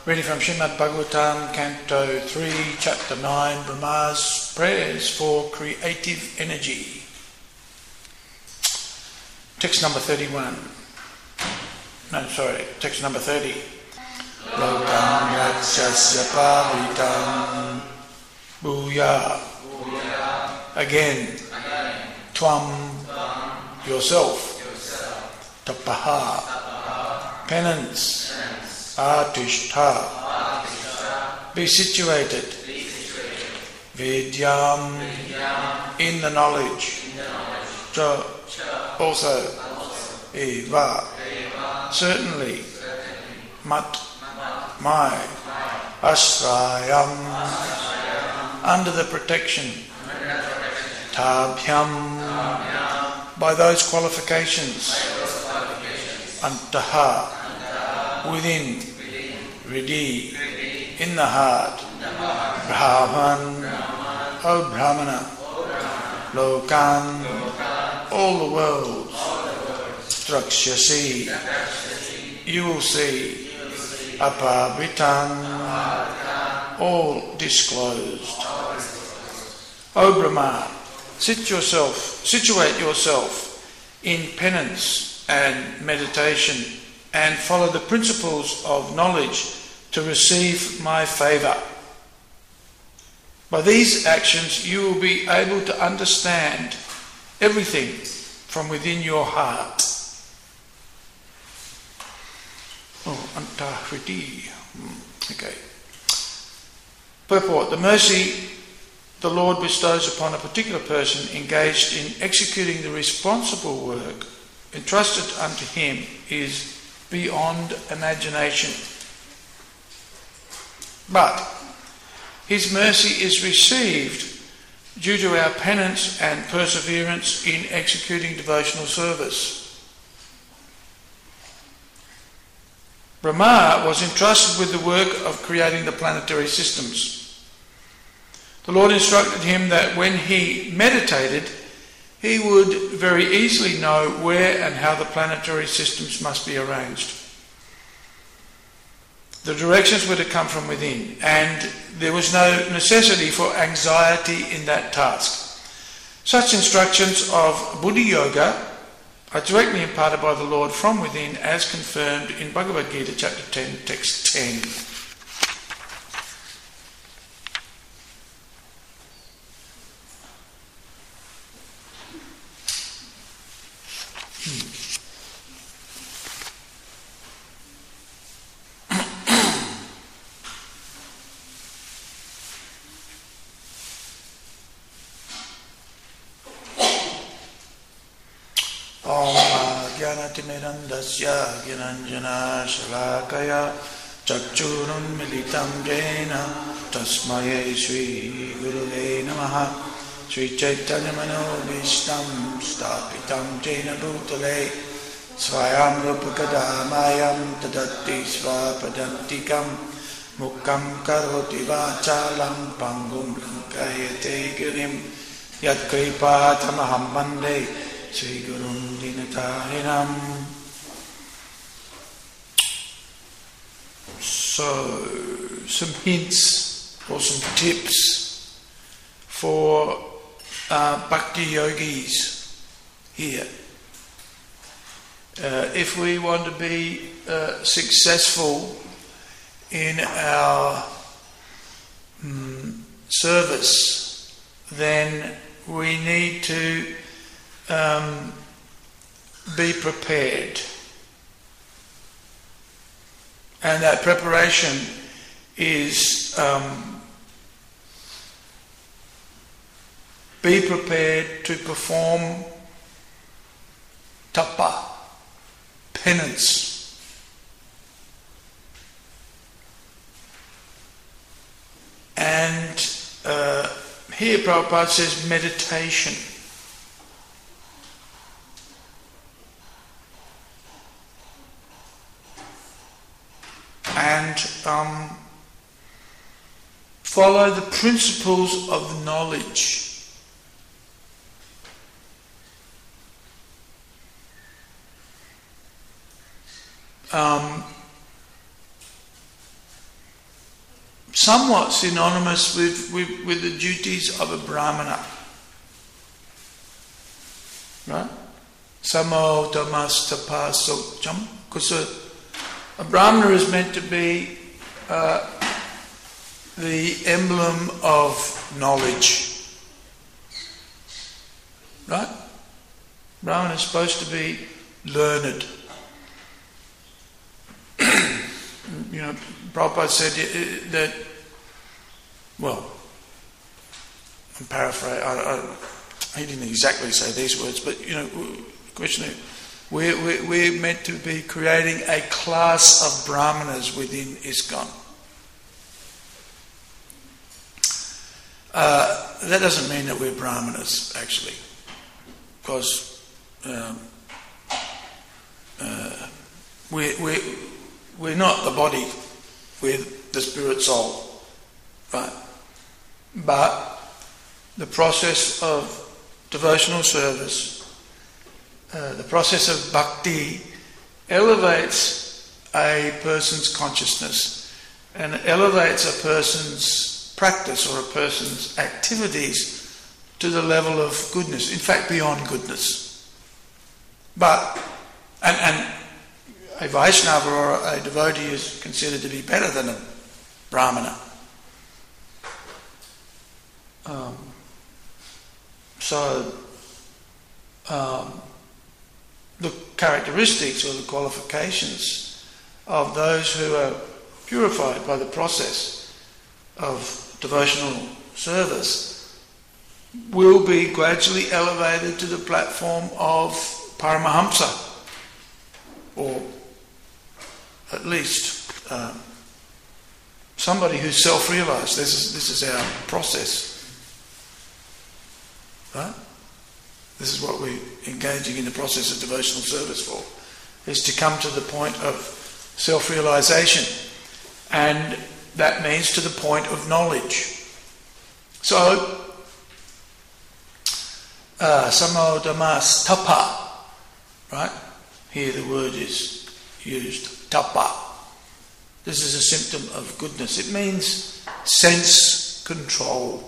Reading from Srimad Bhagavatam, Canto 3, Chapter 9, Brahma's Prayers for Creative Energy. Text number 31. Text number 30. Lokam Rakshasya Pavitam Bhuya. Again. Tvam, yourself. Tapaha, penance. Atishtha, be situated. Vidyam, in the knowledge. Cha, also. Eva, certainly. Mat, my. Ashrayam, under the protection. Tabhyam, by those qualifications. Antaha, within. Riddhi, in the heart. Brahman, O Brahmana. Lokan, all the worlds. Drakshasi, you will see. Apavritam, all disclosed. O Brahma, situate yourself in penance and meditation and follow the principles of knowledge to receive my favour. By these actions you will be able to understand everything from within your heart. Antahriti. Okay. Purport. The mercy the Lord bestows upon a particular person engaged in executing the responsible work entrusted unto him is beyond imagination. But his mercy is received due to our penance and perseverance in executing devotional service. Brahma was entrusted with the work of creating the planetary systems. The Lord instructed him that when he meditated, he would very easily know where and how the planetary systems must be arranged. The directions were to come from within, and there was no necessity for anxiety in that task. Such instructions of Buddha Yoga are directly imparted by the Lord from within, as confirmed in Bhagavad Gita chapter 10, text 10. Mirandasya Gyananjana Shalakaya Chakchurun Militam Jena Tasmaye Sri Guruve Namaha Sri Chaitanya Manobishtam Stapitam Jena Bhutale Swayam Rupakadamayam Tadatti Swapadantikam Mukkam Karoti Vachalam Pangum Lankayate Girim Yat Kripatamaham Bande Sri Gurum Dinatarinam. So, some hints or some tips for bhakti yogis here. If we want to be successful in our service, then we need to be prepared, and that preparation is be prepared to perform tapa, penance, and here Prabhupada says meditation. And follow the principles of knowledge. somewhat synonymous with the duties of a Brahmana. Right? Samo Dhammas Tapa Sokcham. Because a Brahmana is meant to be the emblem of knowledge. Right? Brahmana is supposed to be learned. Prabhupada said that, well, I'm paraphrasing, he didn't exactly say these words, but, Krishna, we're meant to be creating a class of Brahmanas within ISKCON. That doesn't mean that we're Brahmanas, actually, because we're not the body, we're the spirit soul, right? But the process of devotional service, the process of bhakti, elevates a person's consciousness and elevates a person's practice or a person's activities to the level of goodness, in fact beyond goodness. But, and a Vaishnava or a devotee is considered to be better than a Brahmana. The characteristics or the qualifications of those who are purified by the process of devotional service will be gradually elevated to the platform of Paramahamsa, or at least somebody who's self-realised. This is our process, right? This is what we're engaging in the process of devotional service for, is to come to the point of self-realisation, and that means to the point of knowledge. So, Samo Dhammas Tapa, right? Here the word is used, tapa. This is a symptom of goodness. It means sense control.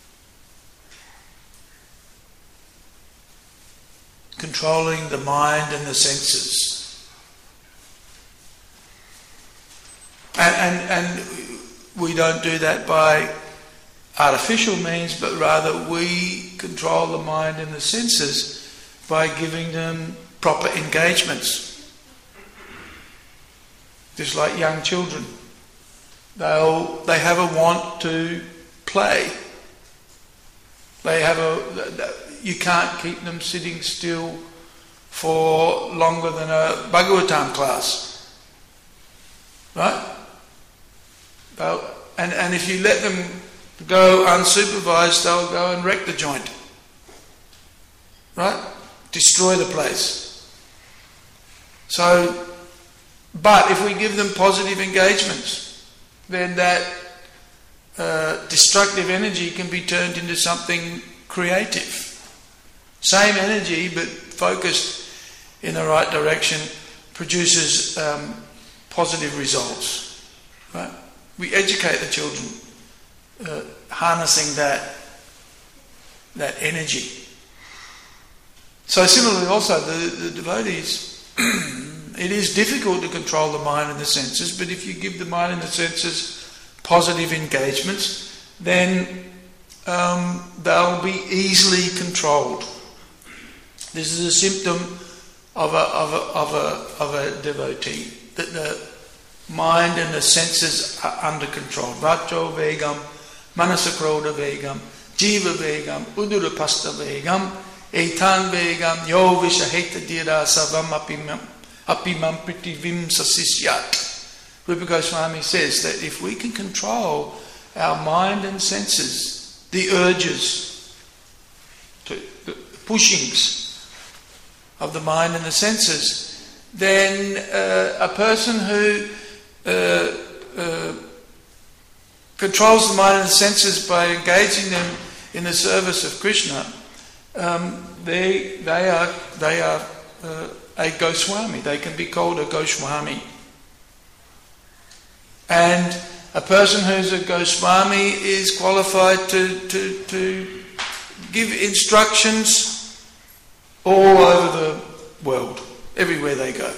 Controlling the mind and the senses. And we don't do that by artificial means, but rather we control the mind and the senses by giving them proper engagements. Just like young children. They have a want to play. You can't keep them sitting still for longer than a Bhagavatam class. Right? And if you let them go unsupervised, they'll go and wreck the joint. Right? Destroy the place. So, but if we give them positive engagements, then that destructive energy can be turned into something creative. Same energy, but focused in the right direction, produces positive results. Right? We educate the children, harnessing that energy. So similarly also the devotees, it is difficult to control the mind and the senses, but if you give the mind and the senses positive engagements, then they'll be easily controlled. This is a symptom of a devotee, that the mind and the senses are under control. Vacho vegam, manasakroda vegam, jiva vegam, udurapasta vegam, etan vegam, yo vishaheta dira savam apimam pritivim sasisyat. Rupa Goswami says that if we can control our mind and senses, the urges, the pushings of the mind and the senses, then a person who controls the mind and the senses by engaging them in the service of Krishna, they are a Goswami. They can be called a Goswami. And A person who's a Goswami is qualified to give instructions all over the world, everywhere they go.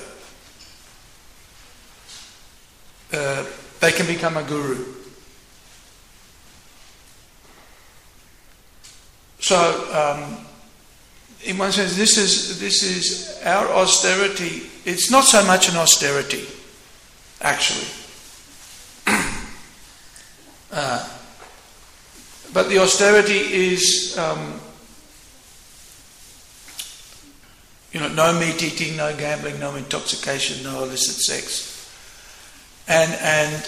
They can become a guru. So, in one sense, this is our austerity. It's not so much an austerity, actually. But the austerity is, no meat eating, no gambling, no intoxication, no illicit sex, and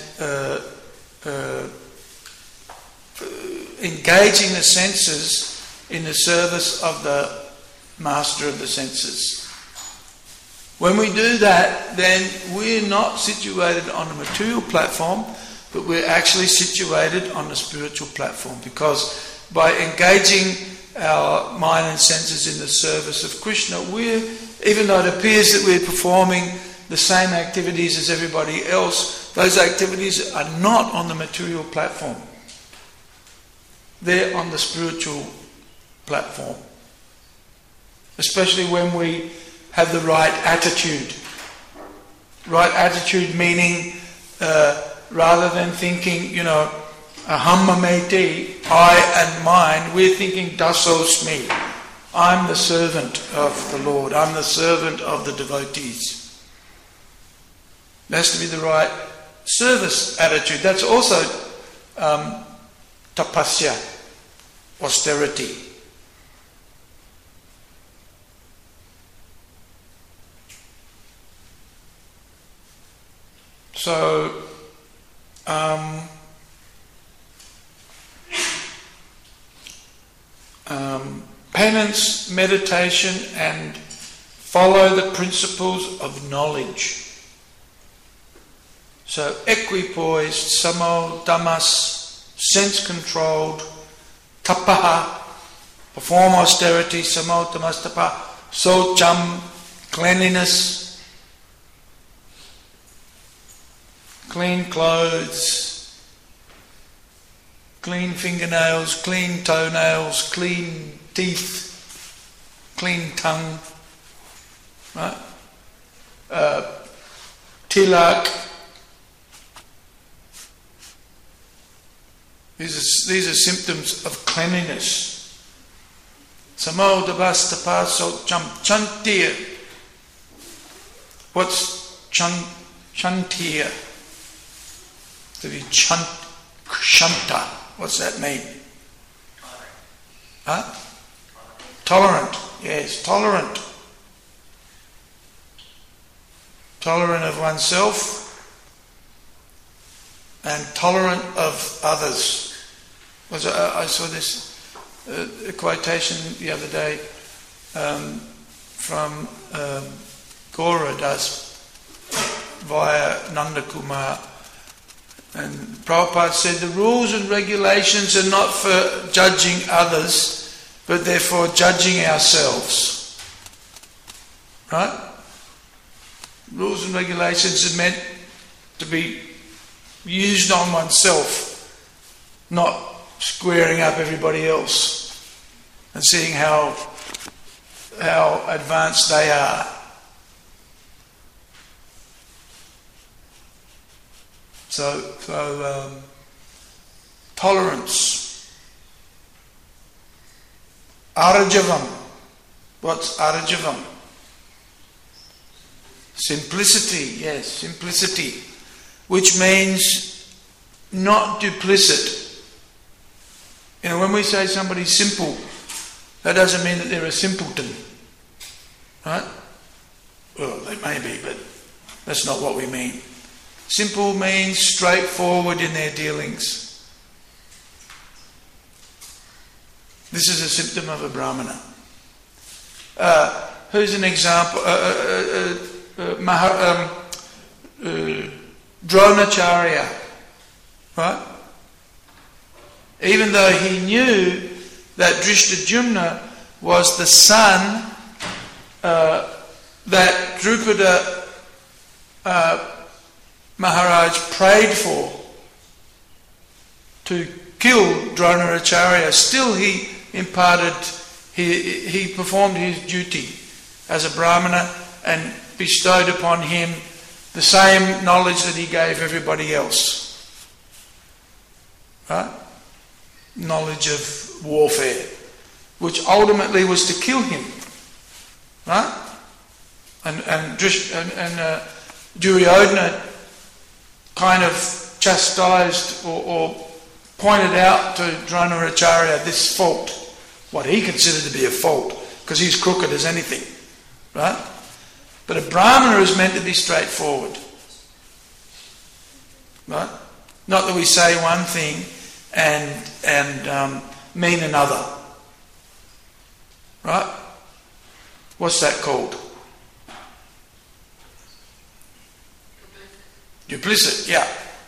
engaging the senses in the service of the master of the senses. When we do that, then we're not situated on a material platform, but we're actually situated on a spiritual platform, because by engaging our mind and senses in the service of Krishna, even though it appears that we're performing the same activities as everybody else, those activities are not on the material platform. They're on the spiritual platform. Especially when we have the right attitude. Right attitude meaning rather than thinking, aham mameti, I and mine, we're thinking dasosmi. I'm the servant of the Lord. I'm the servant of the devotees. It has to be the right service attitude. That's also tapasya, austerity. So, penance, meditation, and follow the principles of knowledge. So, equipoised, samo, damas, sense-controlled, tapaha, perform austerity, samo, damas, tapaha, socham, cleanliness, clean clothes, clean fingernails, clean toenails, clean teeth, clean tongue, right? Tilak. These are symptoms of cleanliness. Samo dabas tapaso chantir. What's chantir? To be kshanta. What's that mean? Huh? Tolerant. Yes, tolerant. Tolerant of oneself and tolerant of others. I saw this quotation the other day from Gaura Das via Nanda Kumar. And Prabhupada said the rules and regulations are not for judging others, but they're for judging ourselves. Right? Rules and regulations are meant to be used on oneself, not squaring up everybody else and seeing how advanced they are. So tolerance. Arajavam. What's arajavam? Simplicity, yes, simplicity. Which means not duplicit. When we say somebody's simple, that doesn't mean that they're a simpleton. Right? Well, they may be, but that's not what we mean. Simple means straightforward in their dealings. This is a symptom of a Brahmana. Who's an example? Dronacharya. Right? Even though he knew that Drishtadyumna was the son that Drupada Maharaj prayed for to kill Dronacharya, still he imparted, he performed his duty as a Brahmana and bestowed upon him the same knowledge that he gave everybody else. Right? Knowledge of warfare, which ultimately was to kill him. Right? And Duryodhana kind of chastised or pointed out to Dronacharya this fault, what he considered to be a fault, because he's crooked as anything. Right? But a Brahmana is meant to be straightforward. Right? Not that we say one thing and mean another. Right? What's that called? Duplicit, yeah.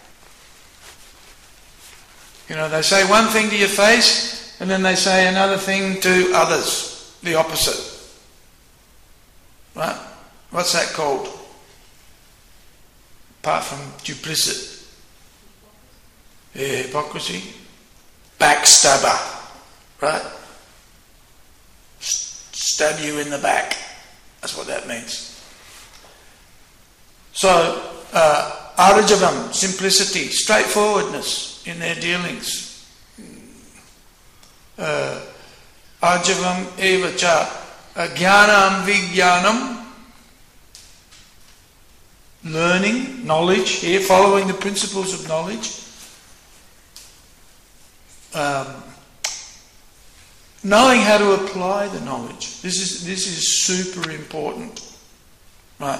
You know, they say one thing to your face and then they say another thing to others, the opposite. Right? What's that called? Apart from duplicit. Yeah, hypocrisy. Backstabber. Right? Stab you in the back. That's what that means. So, Arajavam, simplicity, straightforwardness in their dealings. Arjavam eva cha jnanam vijnanam, learning, knowledge, here following the principles of knowledge. Knowing how to apply the knowledge. This is super important. Right?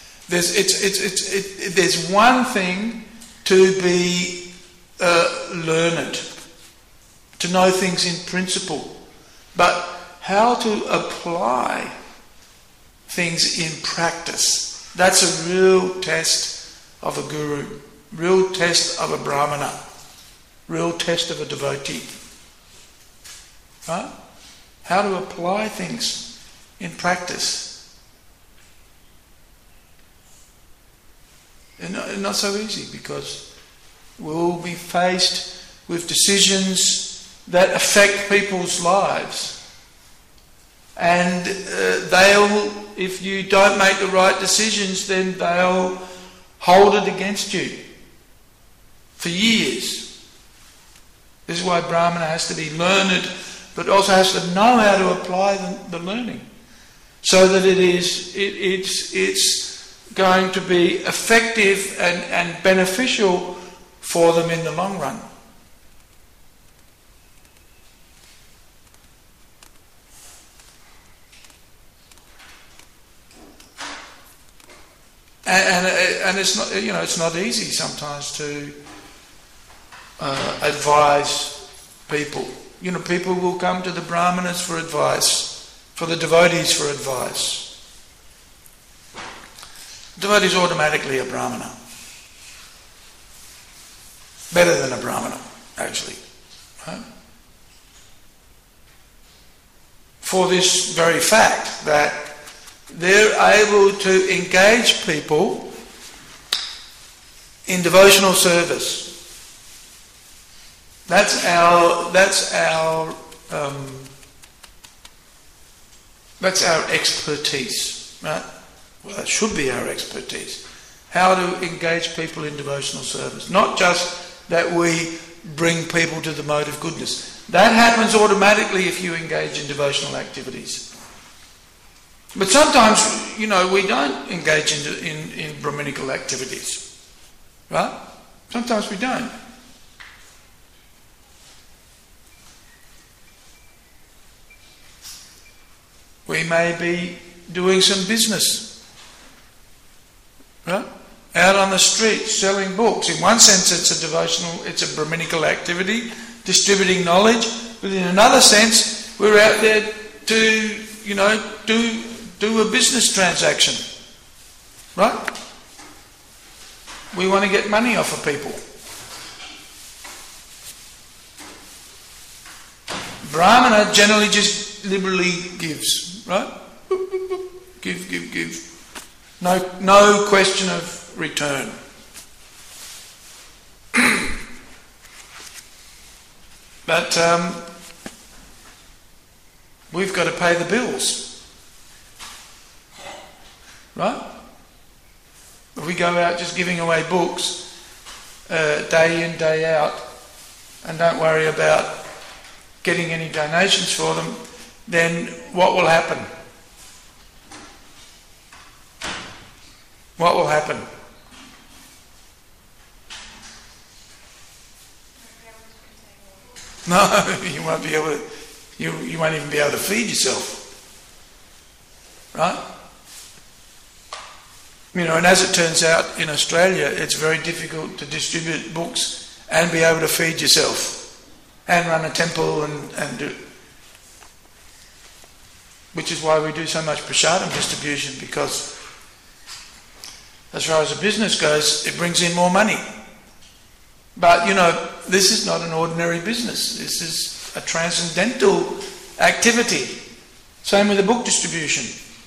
There's one thing to be learned, to know things in principle, but how to apply things in practice. That's a real test of a guru, real test of a Brahmana, real test of a devotee. Right? How to apply things in practice. And not so easy, because we'll be faced with decisions that affect people's lives. And if you don't make the right decisions, then they'll hold it against you for years. This is why Brahmana has to be learned, but also has to know how to apply the learning, so that it's going to be effective and beneficial for them in the long run. And it's not, it's not easy sometimes to advise people. People will come to the Brahmanas for advice, for the devotees for advice. Devotee is automatically a Brahmana. Better than a Brahmana, actually. Right? For this very fact that they're able to engage people in devotional service. That's our expertise, right? Well, that should be our expertise. How to engage people in devotional service. Not just that we bring people to the mode of goodness. That happens automatically if you engage in devotional activities. But sometimes, we don't engage in Brahminical activities. Right? Sometimes we don't. We may be doing some business. Right? Out on the street selling books. In one sense it's a Brahminical activity, distributing knowledge, but in another sense we're out there to, do a business transaction. Right? We want to get money off of people. Brahmana generally just liberally gives, right? Give. No question of return. But we've got to pay the bills, right? If we go out just giving away books day in, day out, and don't worry about getting any donations for them, then what will happen? What will happen? No, you won't be able to. You won't even be able to feed yourself, right? You know, and as it turns out, in Australia, it's very difficult to distribute books and be able to feed yourself and run a temple and do. Which is why we do so much prasadam distribution, because as far as a business goes, it brings in more money. But, you know, this is not an ordinary business. This is a transcendental activity. Same with the book distribution.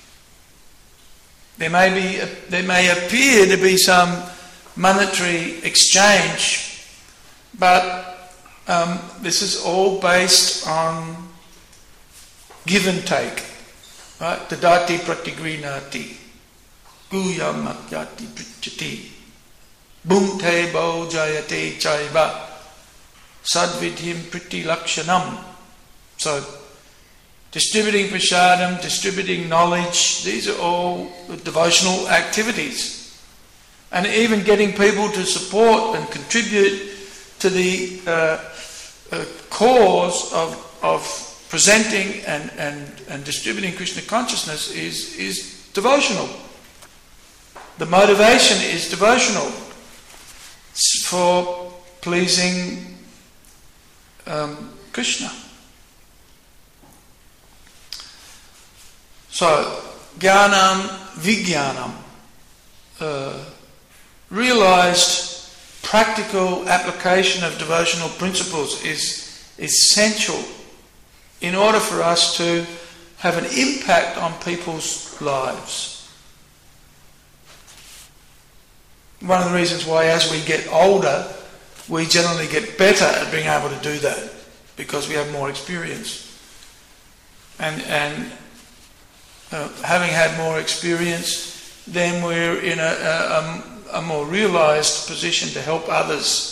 There may appear to be some monetary exchange, but this is all based on give and take. Right? Tadati pratigrinati, guyam akyati prichati, bhunte bo jayate chaiva, sadvidhim priti lakshanam. So, distributing prasadam, distributing knowledge, these are all devotional activities. And even getting people to support and contribute to the cause of presenting and distributing Krishna consciousness is devotional. The motivation is devotional. It's for pleasing Krishna. So, jnanam vijnanam, realized practical application of devotional principles is essential in order for us to have an impact on people's lives. One of the reasons why as we get older, we generally get better at being able to do that, because we have more experience. And having had more experience, then we're in a more realized position to help others.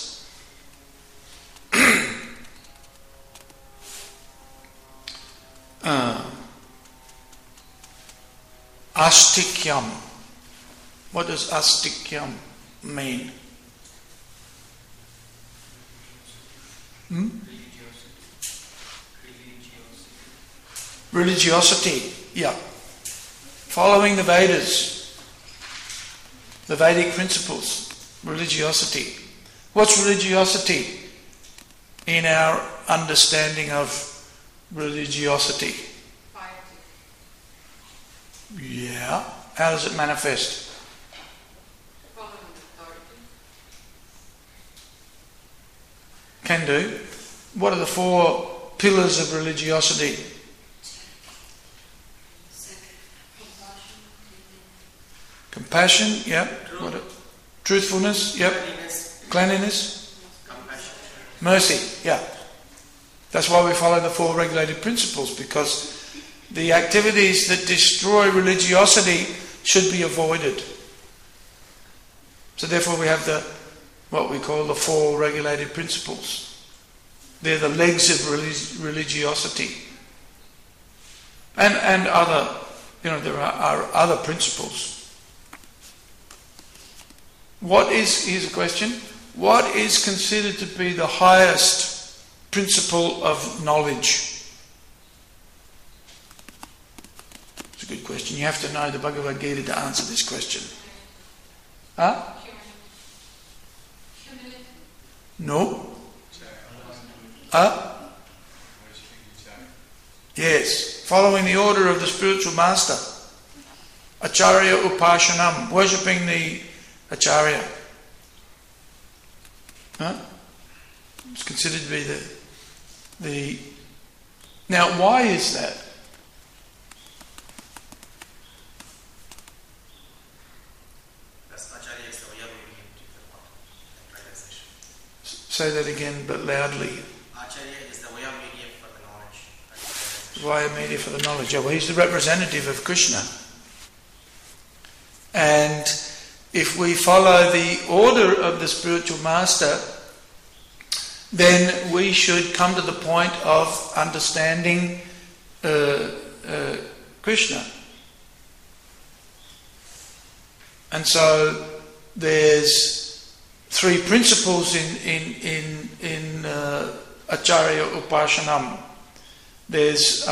Astikyam. What does astikyam mean? Religiosity. Yeah. Following the Vedas, the Vedic principles, religiosity. What's religiosity in our understanding of religiosity? Yeah. How does it manifest? Can do. What are the 4 pillars of religiosity? Compassion, yep. Truthfulness, yep. Cleanliness. Mercy, yeah. That's why we follow the 4 regulated principles, because the activities that destroy religiosity should be avoided. So therefore we have what we call the 4 regulated principles. They're the legs of religiosity. And other, there are other principles. Here's a question, what is considered to be the highest principle of knowledge? It's a good question. You have to know the Bhagavad Gita to answer this question. Huh? No. Huh? Yes. Following the order of the spiritual master. Acharya Upashanam. Worshipping the Acharya. Huh? It's considered to be the... Now, why is that? Say that again, but loudly. Acharya is the via media for the knowledge. Yeah, well, he's the representative of Krishna. And if we follow the order of the spiritual master, then we should come to the point of understanding Krishna. And so there's three principles in Acharya Upashanam. There's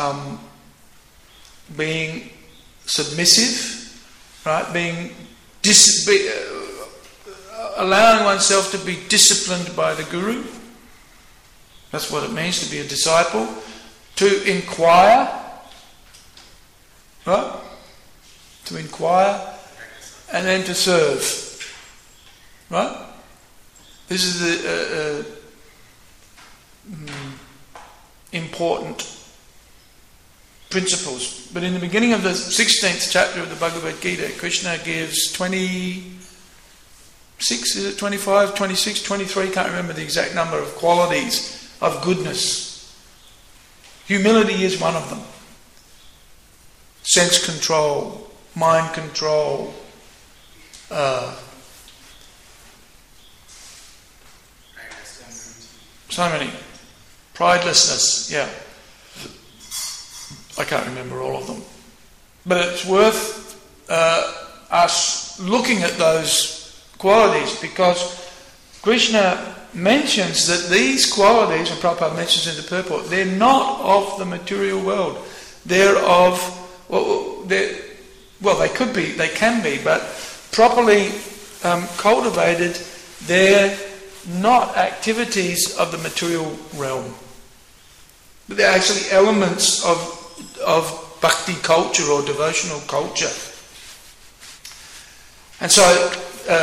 being submissive, right? Allowing oneself to be disciplined by the Guru. That's what it means to be a disciple. To inquire, right? To inquire, and then to serve, right? This is the important principles. But in the beginning of the 16th chapter of the Bhagavad Gita, Krishna gives 26, is it 25, 26, 23, can't remember the exact number of qualities of goodness. Humility is one of them. Sense control, mind control, so many. Pridelessness, yeah. I can't remember all of them. But it's worth us looking at those qualities, because Krishna mentions that these qualities, and Prabhupada mentions in the purport, they're not of the material world. They're of, they could be, they can be, but properly cultivated, they're not activities of the material realm. But they're actually elements of bhakti culture or devotional culture. And so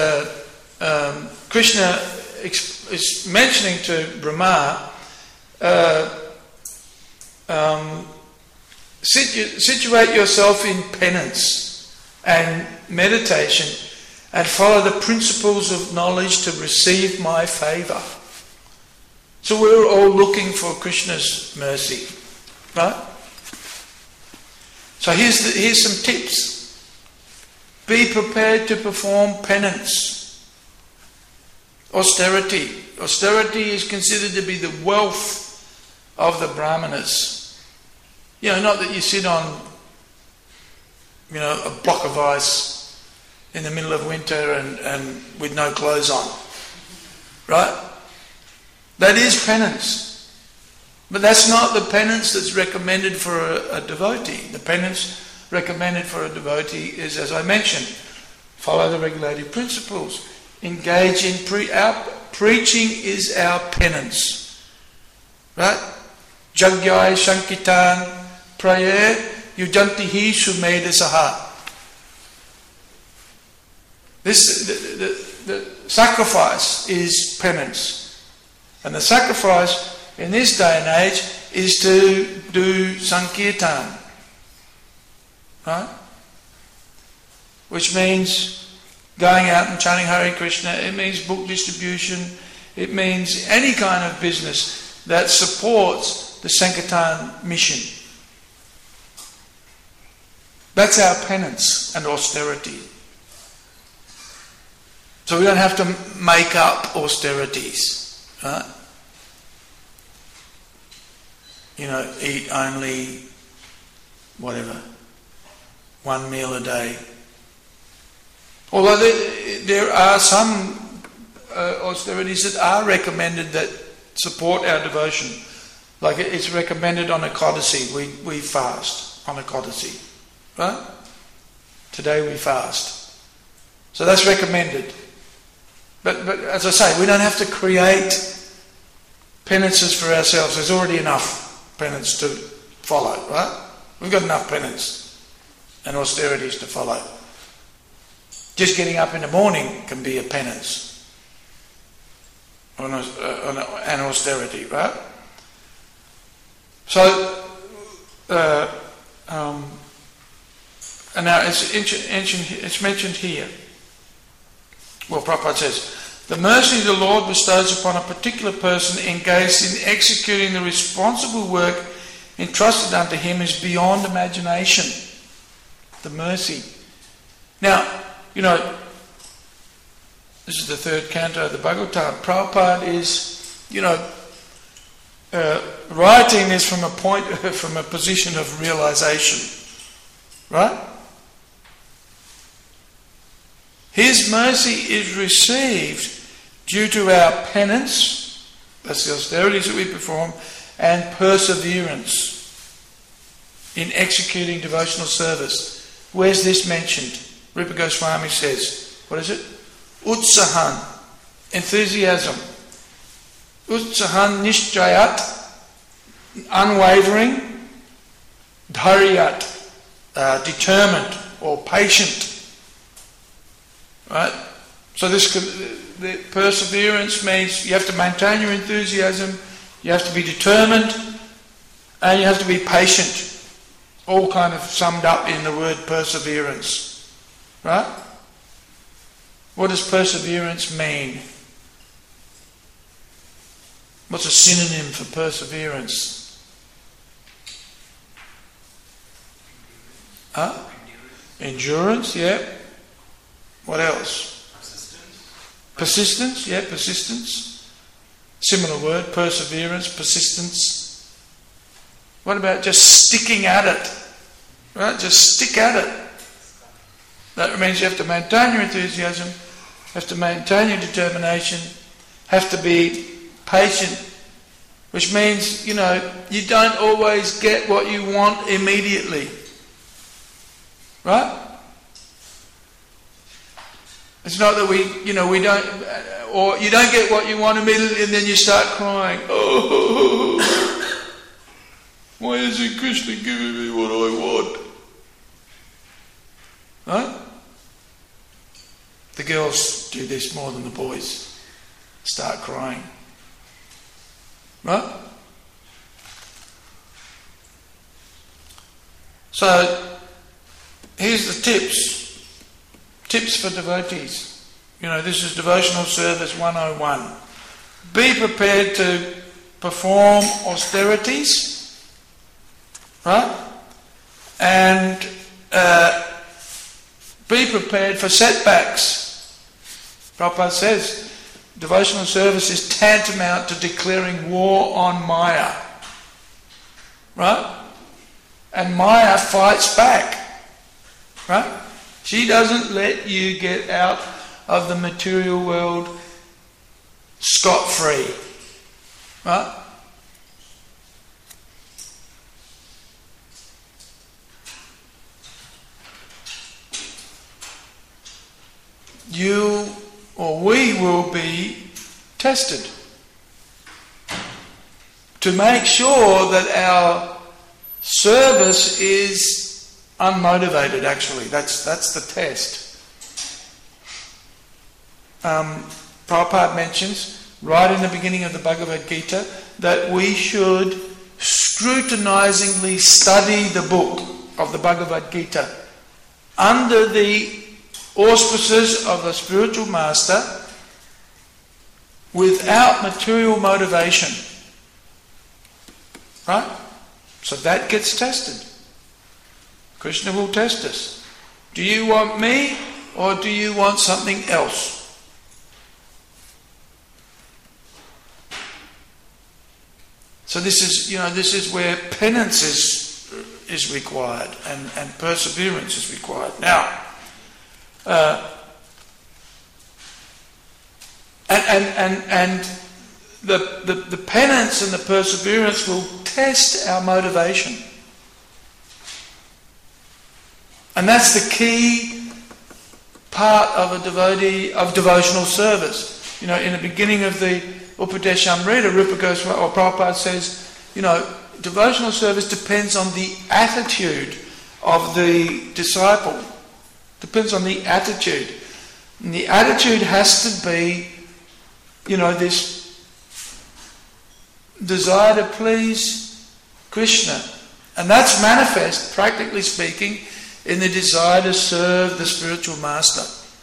Krishna is mentioning to Brahma, situate yourself in penance and meditation and follow the principles of knowledge to receive my favour. So we're all looking for Krishna's mercy, right? So here's some tips. Be prepared to perform penance. Austerity. Austerity is considered to be the wealth of the Brahmanas. You know, not that you sit on, a block of ice in the middle of winter and with no clothes on. Right? That is penance. But that's not the penance that's recommended for a devotee. The penance recommended for a devotee is, as I mentioned, follow the regulative principles. Engage in preaching is our penance. Right? Jagyai Sankirtan Prayer Yujantihi Sumeda Saha. The sacrifice is penance. And the sacrifice in this day and age is to do Sankirtan. Right? Which means going out and chanting Hare Krishna. It means book distribution. It means any kind of business that supports the Sankirtan mission. That's our penance and austerity. So we don't have to make up austerities. Right? Eat only, one meal a day. Although there are some austerities that are recommended that support our devotion. Like it's recommended on Ekadasi. We fast on Ekadasi. Right? Today we fast. So that's recommended. But as I say, we don't have to create penances for ourselves. There's already enough penance to follow, right? We've got enough penance and austerities to follow. Just getting up in the morning can be a penance. An austerity, right? So, and now it's mentioned here. Well, Prabhupada says, the mercy of the Lord bestows upon a particular person engaged in executing the responsible work entrusted unto him is beyond imagination. The mercy. Now, this is the third canto of the Bhagavatam. Prabhupada is, writing this from a position of realization. Right? His mercy is received due to our penance, that's the austerities that we perform, and perseverance in executing devotional service. Where's this mentioned? Rupa Goswami says, what is it? Utsahan, enthusiasm. Utsahan nishchayat, unwavering. Dharyat, determined or patient. Right? So the perseverance means you have to maintain your enthusiasm, you have to be determined, and you have to be patient. All kind of summed up in the word perseverance. Right? What does perseverance mean? What's a synonym for perseverance? Huh? Endurance, yeah. What else? Persistence, yeah, persistence. Similar word, perseverance, persistence. What about just sticking at it? Right? Just stick at it. That means you have to maintain your enthusiasm, have to maintain your determination, have to be patient, which means, you don't always get what you want immediately. Right? It's not that we don't, or you don't get what you want immediately and then you start crying. Oh, why isn't Krishna giving me what I want? Right? The girls do this more than the boys. Start crying. Right? So, here's the tips. Tips for devotees. This is Devotional Service 101. Be prepared to perform austerities. Right? And be prepared for setbacks. Prabhupada says, devotional service is tantamount to declaring war on Maya. Right? And Maya fights back. Right? She doesn't let you get out of the material world scot-free. Right? You or we will be tested to make sure that our service is unmotivated. Actually, that's the test. Prabhupada mentions right in the beginning of the Bhagavad Gita that we should scrutinizingly study the book of the Bhagavad Gita under the auspices of the spiritual master without material motivation. Right? So that gets tested. Krishna will test us. Do you want me or do you want something else? So this is where penance is required and perseverance is required. Now, and the penance and the perseverance will test our motivation. And that's the key part of a devotee, of devotional service. In the beginning of the Upadeshamrita, Rupa Goswami or Prabhupada says, devotional service depends on the attitude of the disciple. Depends on the attitude. And the attitude has to be, this desire to please Krishna. And that's manifest, practically speaking, in the desire to serve the spiritual master.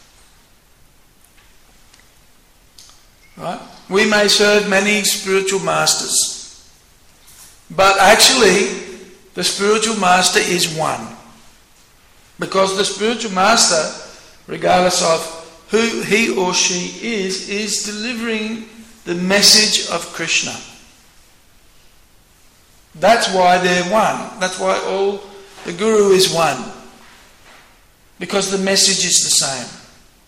Right? We may serve many spiritual masters, but actually the spiritual master is one. Because the spiritual master, regardless of who he or she is delivering the message of Krishna. That's why they're one. That's why the Guru is one. Because the message is the same.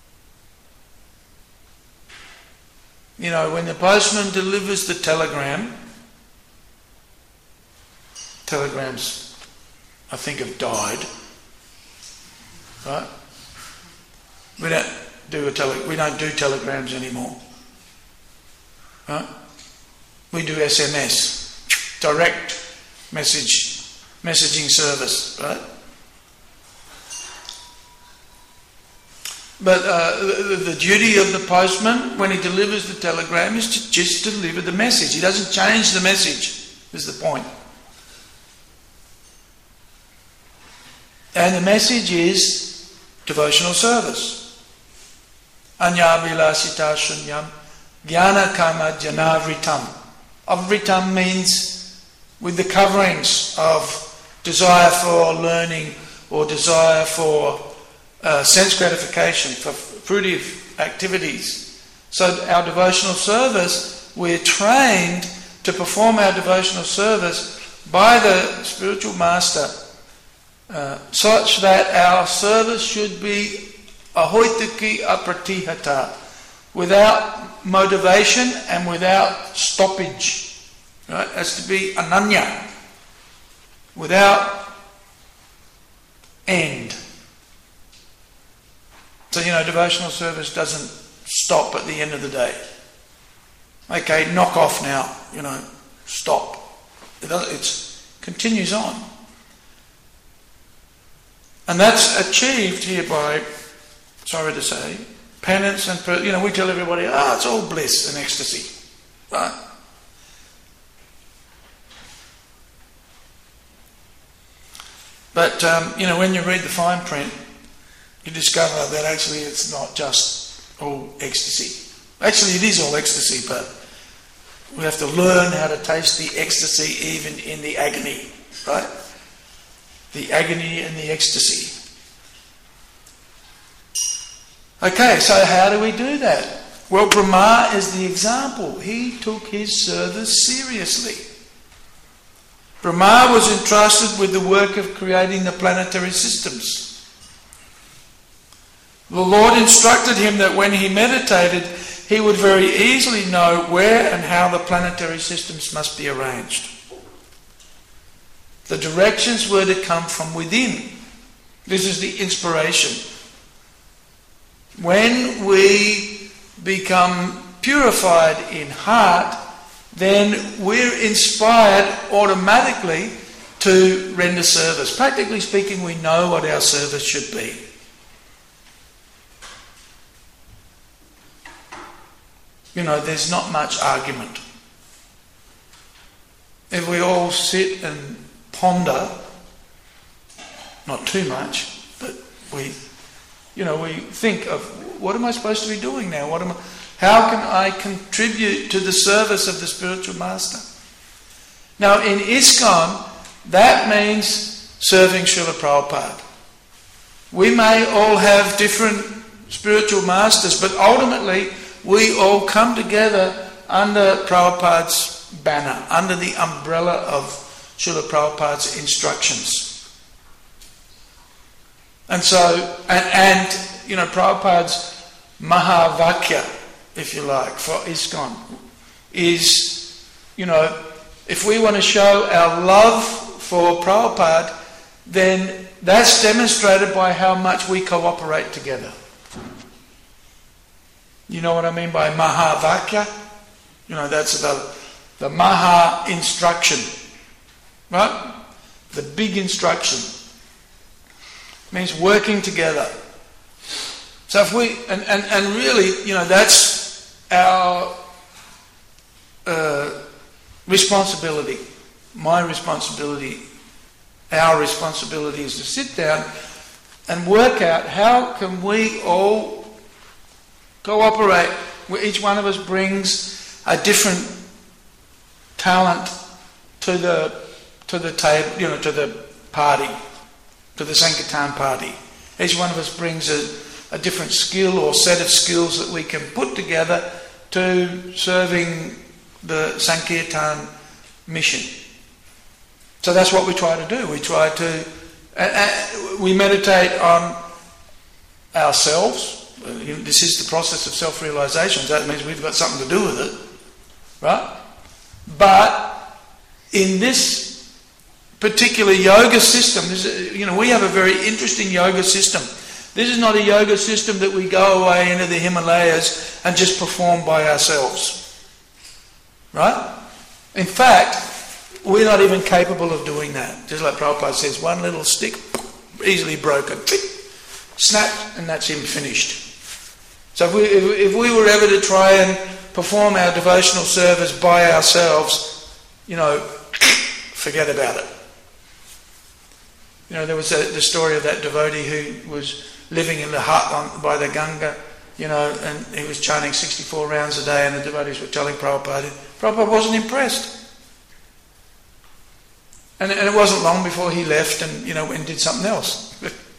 You know, when the postman delivers the telegrams, I think, have died. Right? We don't do telegrams anymore. Right? We do SMS, direct messaging service, right? But the duty of the postman when he delivers the telegram is to just deliver the message. He doesn't change the message, is the point. And the message is devotional service. Anya vilasita shunyam jnana kama janavritam. Avritam means with the coverings of desire for learning or desire for sense gratification, for fruitive activities. So our devotional service, we're trained to perform our devotional service by the spiritual master, such that our service should be ahoitaki apratihata, without motivation and without stoppage. Right? It has to be ananya, without end. So, devotional service doesn't stop at the end of the day. Okay, knock off now, stop. It continues on. And that's achieved here by, sorry to say, penance and, we tell everybody, it's all bliss and ecstasy. Right? But, when you read the fine print, you discover that actually it's not just all ecstasy. Actually, it is all ecstasy, but we have to learn how to taste the ecstasy even in the agony, right? The agony and the ecstasy. Okay, so how do we do that? Well, Brahma is the example. He took his service seriously. Brahma was entrusted with the work of creating the planetary systems. The Lord instructed him that when he meditated, he would very easily know where and how the planetary systems must be arranged. The directions were to come from within. This is the inspiration. When we become purified in heart, then we're inspired automatically to render service. Practically speaking, we know what our service should be. There's not much argument. If we all sit and ponder, not too much, but we think of, what am I supposed to be doing now? How can I contribute to the service of the spiritual master? Now, in ISKCON, that means serving Srila Prabhupada. We may all have different spiritual masters, but ultimately we all come together under Prabhupada's banner, under the umbrella of Srila Prabhupada's instructions. And so, and Prabhupada's Mahavakya, if you like, for ISKCON, is, if we want to show our love for Prabhupada, then that's demonstrated by how much we cooperate together. You know what I mean by Mahavakya? That's the Maha instruction. Right? The big instruction. It means working together. So if we, and really, that's our responsibility. My responsibility, our responsibility is to sit down and work out how can we all cooperate, where each one of us brings a different talent to the to the table, to the party, to the Sankirtan party. Each one of us brings a different skill or set of skills that we can put together to serving the Sankirtan mission. So that's what we try to do. We try to, we meditate on ourselves. This is the process of self-realization. So that means we've got something to do with it, right? But in this particular yoga system, we have a very interesting yoga system. This is not a yoga system that we go away into the Himalayas and just perform by ourselves, right? In fact, we're not even capable of doing that. Just like Prabhupada says, one little stick, easily broken, snapped, and that's him finished. So if we were ever to try and perform our devotional service by ourselves, forget about it. There was the story of that devotee who was living in the hut by the Ganga, and he was chanting 64 rounds a day, and the devotees were telling Prabhupada. Prabhupada wasn't impressed. And it wasn't long before he left and did something else.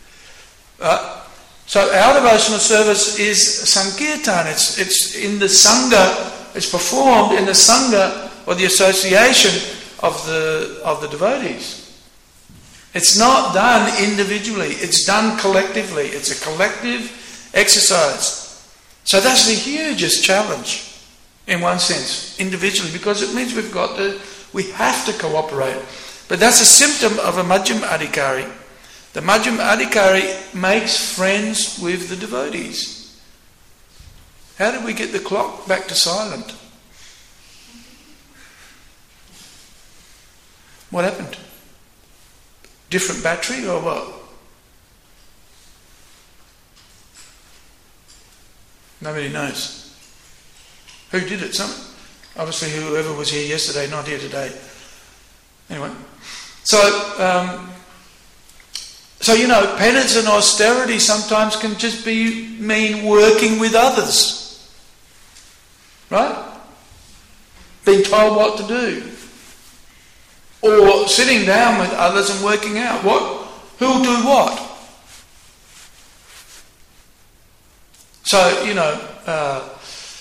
So our devotional service is Sankirtan. It's in the Sangha, it's performed in the Sangha or the association of the devotees. It's not done individually, it's done collectively. It's a collective exercise. So that's the hugest challenge, in one sense, individually, because it means we have to cooperate. But that's a symptom of a Majjhima Adhikari. The Majjhima Adhikari makes friends with the devotees. How did we get the clock back to silent? What happened? Different battery or what? Nobody knows. Who did it? Obviously whoever was here yesterday, not here today. Anyway. So penance and austerity sometimes can just mean working with others. Right? Being told what to do. Or sitting down with others and working out who'll do what. So,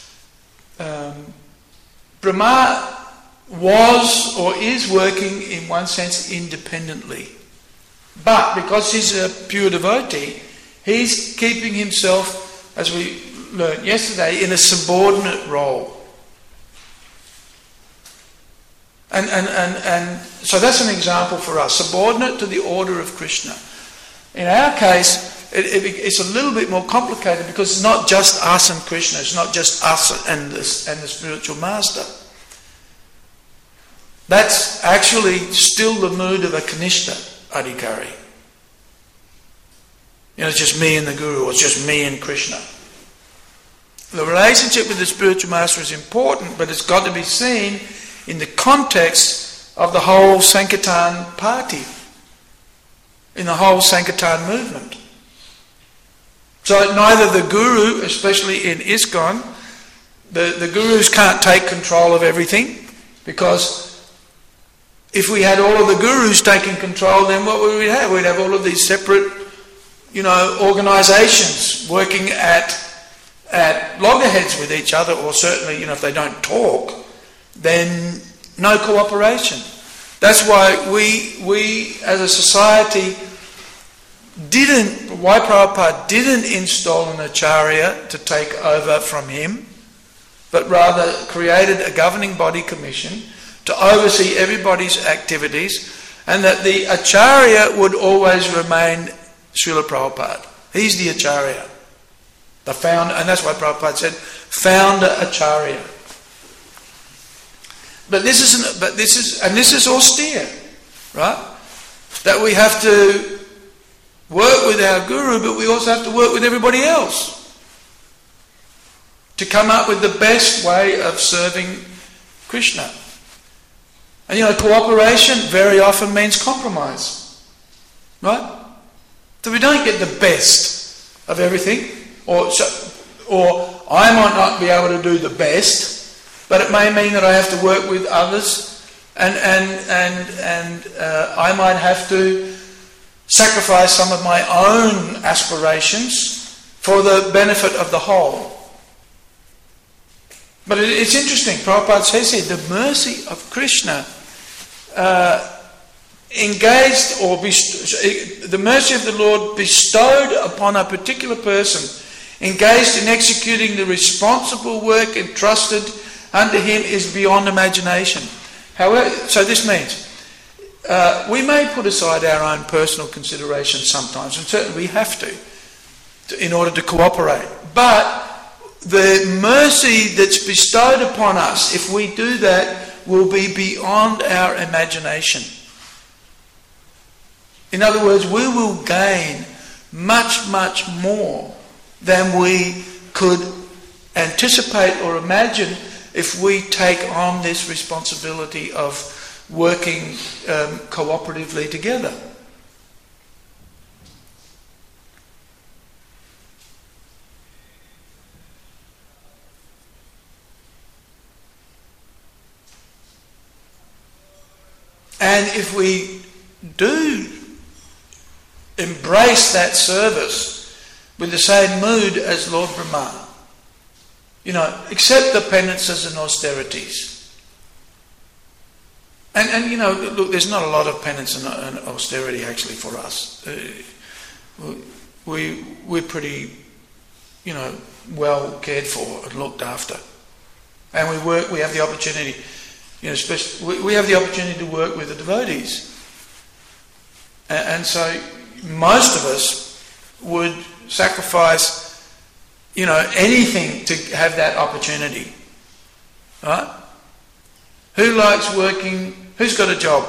Brahma was or is working in one sense independently. But because he's a pure devotee, he's keeping himself, as we learned yesterday, in a subordinate role. And so that's an example for us, subordinate to the order of Krishna. In our case, it's a little bit more complicated because it's not just us and Krishna, it's not just us and the spiritual master. That's actually still the mood of a Kanishta Adhikari. It's just me and the Guru, or it's just me and Krishna. The relationship with the spiritual master is important, but it's got to be seen in the context of the whole Sankirtan party, in the whole Sankirtan movement. So neither the Guru, especially in ISKCON, the Gurus can't take control of everything, because if we had all of the Gurus taking control, then what would we have? We'd have all of these separate, organisations working at loggerheads with each other, or certainly, if they don't talk, then no cooperation. That's why we as a society why Prabhupada didn't install an Acharya to take over from him, but rather created a governing body commission to oversee everybody's activities, and that the Acharya would always remain Srila Prabhupada. He's the Acharya, the founder, and that's why Prabhupada said, founder Acharya. But this is austere, right? That we have to work with our Guru, but we also have to work with everybody else to come up with the best way of serving Krishna. And cooperation very often means compromise, right? So we don't get the best of everything, or I might not be able to do the best, but it may mean that I have to work with others and I might have to sacrifice some of my own aspirations for the benefit of the whole. But it's interesting, Prabhupada says here, the mercy of Krishna engaged, or the mercy of the Lord bestowed upon a particular person engaged in executing the responsible work entrusted unto him is beyond imagination. However, so this means we may put aside our own personal considerations sometimes, and certainly we have to in order to cooperate. But the mercy that's bestowed upon us, if we do that, will be beyond our imagination. In other words, we will gain much, much more than we could anticipate or imagine if we take on this responsibility of working cooperatively together. And if we do embrace that service with the same mood as Lord Brahma, accept the penances and austerities. And look, there's not a lot of penance and austerity actually for us. We're pretty, well cared for and looked after. And we have the opportunity, especially, we have the opportunity to work with the devotees. And so most of us would sacrifice, anything to have that opportunity. Right? Who likes working? Who's got a job?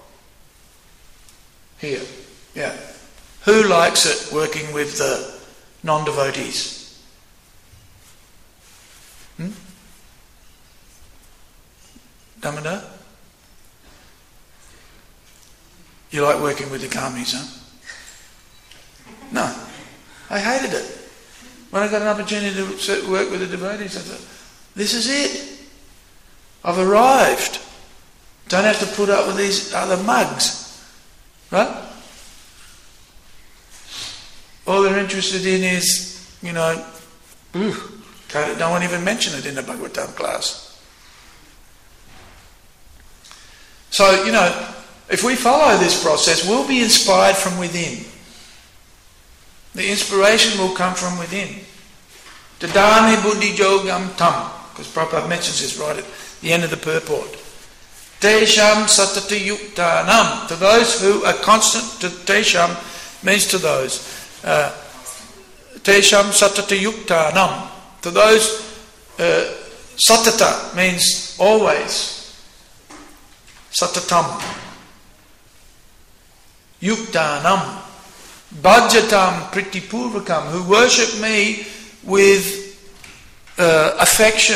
Here. Yeah. Who likes it working with the non-devotees? Damodar? You like working with the karmis, huh? No. I hated it. When I got an opportunity to work with the devotees, I thought, this is it. I've arrived. Don't have to put up with these other mugs. Right? All they're interested in is, don't want to even mention it in the Bhagavatam class. So, if we follow this process, we'll be inspired from within. The inspiration will come from within. Tadani buddhi yogam tam, because Prabhupada mentions this right at the end of the purport. Tesham satati yuktanam, to those who are constant. Tesham means to those. Tesham satati yuktanam, to those. Satata means always. Satatam. Yuktanam. Bhajatam pritipurvakam, who worship me with affection.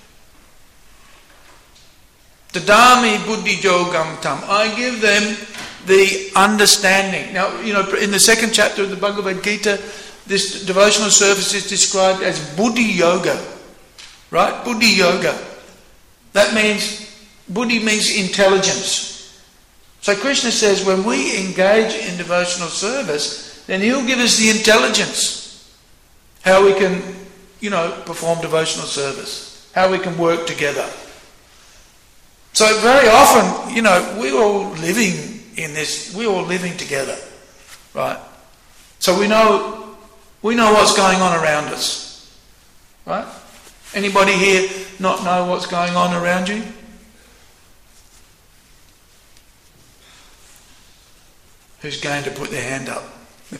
Tadami buddhi yogam tam, I give them the understanding. Now, in the second chapter of the Bhagavad Gita, this devotional service is described as buddhi yoga. Right? Buddhi yoga. That means, buddhi means intelligence. So Krishna says when we engage in devotional service, then he'll give us the intelligence. How we can, perform devotional service. How we can work together. So very often, we're all living in this, we're all living together. Right? So we know what's going on around us. Right? Anybody here not know what's going on around you? Who's going to put their hand up?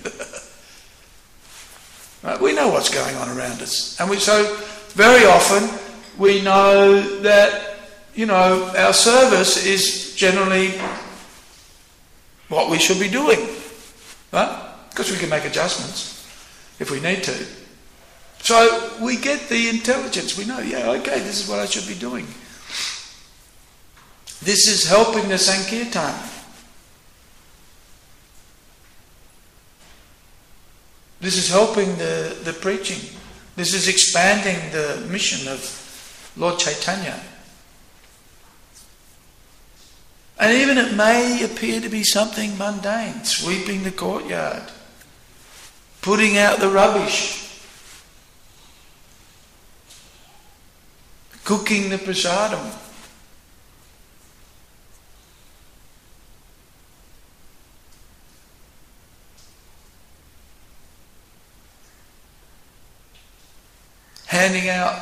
Right? We know what's going on around us. And so very often we know that, our service is generally what we should be doing. Right? Because we can make adjustments if we need to. So we get the intelligence. We know, this is what I should be doing. This is helping the Sankirtan. This is helping the preaching. This is expanding the mission of Lord Chaitanya. And even it may appear to be something mundane, sweeping the courtyard, putting out the rubbish, cooking the prasadam. Handing out,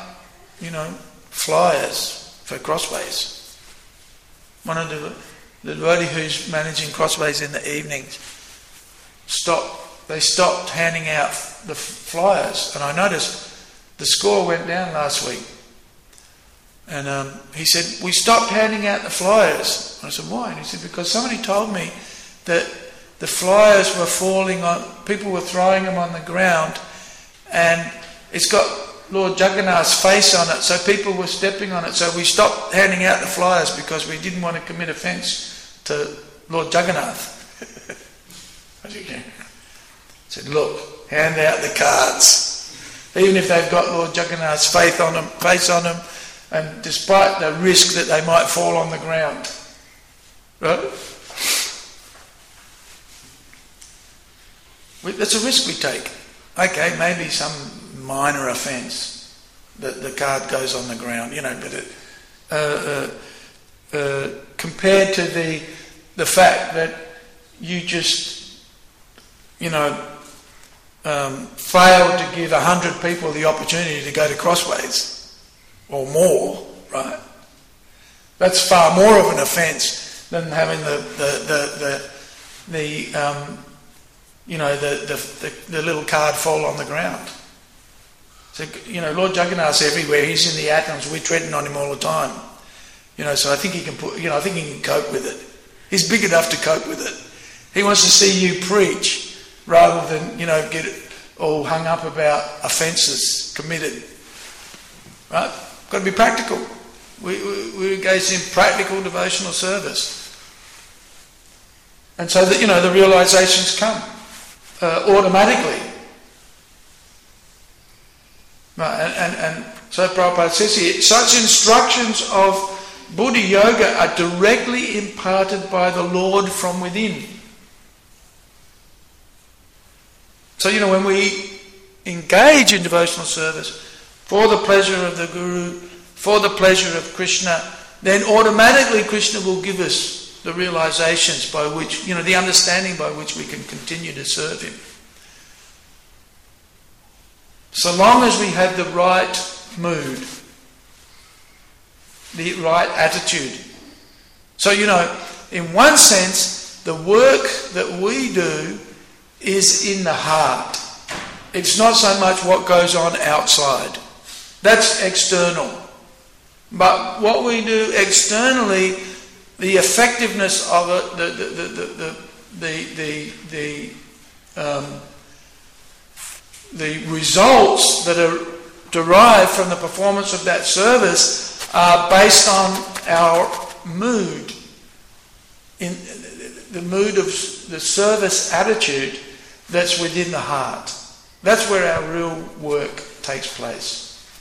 flyers for Crossways. One of the devotee who's managing Crossways in the evenings stopped handing out the flyers, and I noticed the score went down last week. And he said, we stopped handing out the flyers. I said, why? And he said, because somebody told me that the flyers were falling on, people were throwing them on the ground, and it's got Lord Jagannath's face on it, so people were stepping on it. So we stopped handing out the flyers because we didn't want to commit offence to Lord Jagannath. I said, look, hand out the cards. Even if they've got Lord Jagannath's face on them, and despite the risk that they might fall on the ground. Right? That's a risk we take. Okay, maybe some minor offence that the card goes on the ground, but compared to the fact that you just failed to give 100 people the opportunity to go to Crossways or more, right? That's far more of an offence than having the little card fall on the ground. So, Lord Jagannath's everywhere. He's in the atoms. We're treading on him all the time. So I think he can I think he can cope with it. He's big enough to cope with it. He wants to see you preach rather than, get all hung up about offences committed. Right? Got to be practical. We're engaged in practical devotional service. And so that, the realizations come automatically. Right, and so Prabhupada says here, such instructions of Buddha Yoga are directly imparted by the Lord from within. So, when we engage in devotional service for the pleasure of the Guru, for the pleasure of Krishna, then automatically Krishna will give us the realizations by which, the understanding by which we can continue to serve him. So long as we have the right mood, the right attitude. So, in one sense, the work that we do is in the heart. It's not so much what goes on outside. That's external. But what we do externally, the effectiveness of it, the results that are derived from the performance of that service are based on our mood, in the mood of the service attitude that's within the heart. That's where our real work takes place.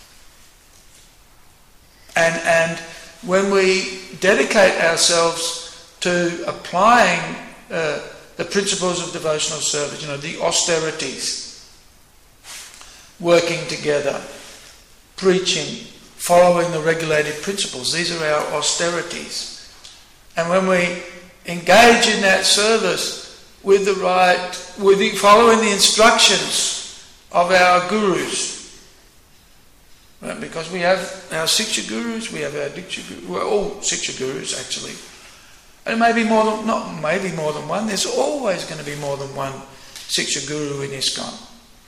And when we dedicate ourselves to applying the principles of devotional service, the austerities, working together, preaching, following the regulated principles. These are our austerities. And when we engage in that service with following the instructions of our gurus, right? Because we have our Siksha gurus, we have our Diksha gurus, we're all Siksha gurus actually. And maybe more than one, there's always going to be more than one Siksha guru in ISKCON.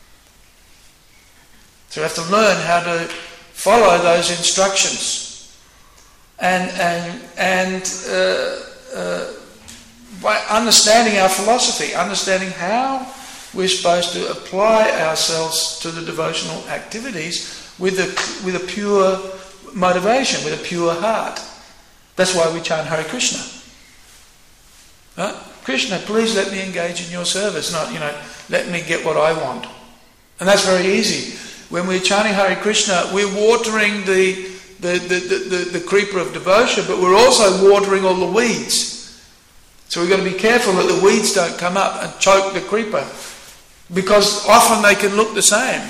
So we have to learn how to follow those instructions, and by understanding our philosophy, understanding how we're supposed to apply ourselves to the devotional activities with a pure motivation, with a pure heart. That's why we chant Hare Krishna. Right? Krishna, please let me engage in your service, not let me get what I want. And that's very easy. When we're chanting Hare Krishna, we're watering the creeper of devotion, but we're also watering all the weeds. So we've got to be careful that the weeds don't come up and choke the creeper, because often they can look the same.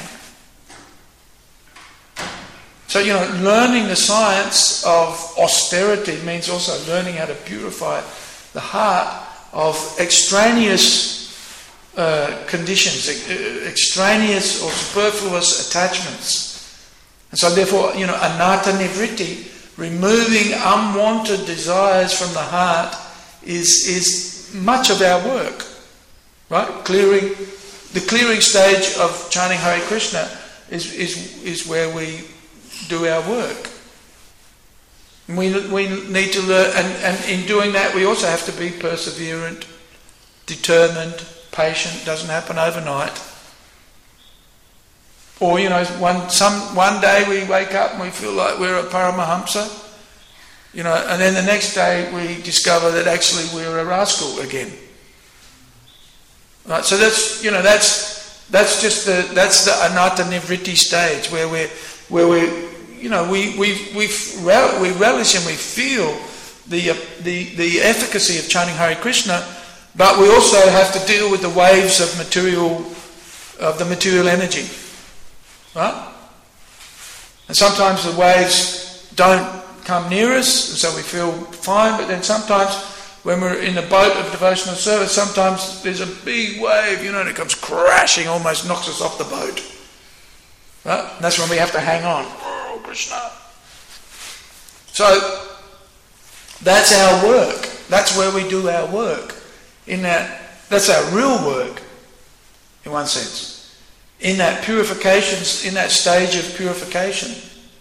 So, learning the science of austerity means also learning how to purify the heart of extraneous conditions, extraneous or superfluous attachments. And so therefore, anatta nivritti, removing unwanted desires from the heart, is much of our work, right? The clearing stage of chanting Hare Krishna is where we do our work. We need to learn, and in doing that we also have to be perseverant, determined, patient. It doesn't happen overnight. Or one day we wake up and we feel like we're a Paramahamsa, and then the next day we discover that actually we're a rascal again. Right, so that's the anatta nivritti stage where we relish and we feel the efficacy of chanting Hare Krishna, but we also have to deal with the waves of the material energy, right? And sometimes the waves don't come near us, and so we feel fine. But then sometimes, when we're in the boat of devotional service, sometimes there's a big wave, and it comes crashing, almost knocks us off the boat. Right? And that's when we have to hang on. Oh, Krishna. So, that's our work. That's where we do our work. That's our real work, in one sense. In that purification, in that stage of purification.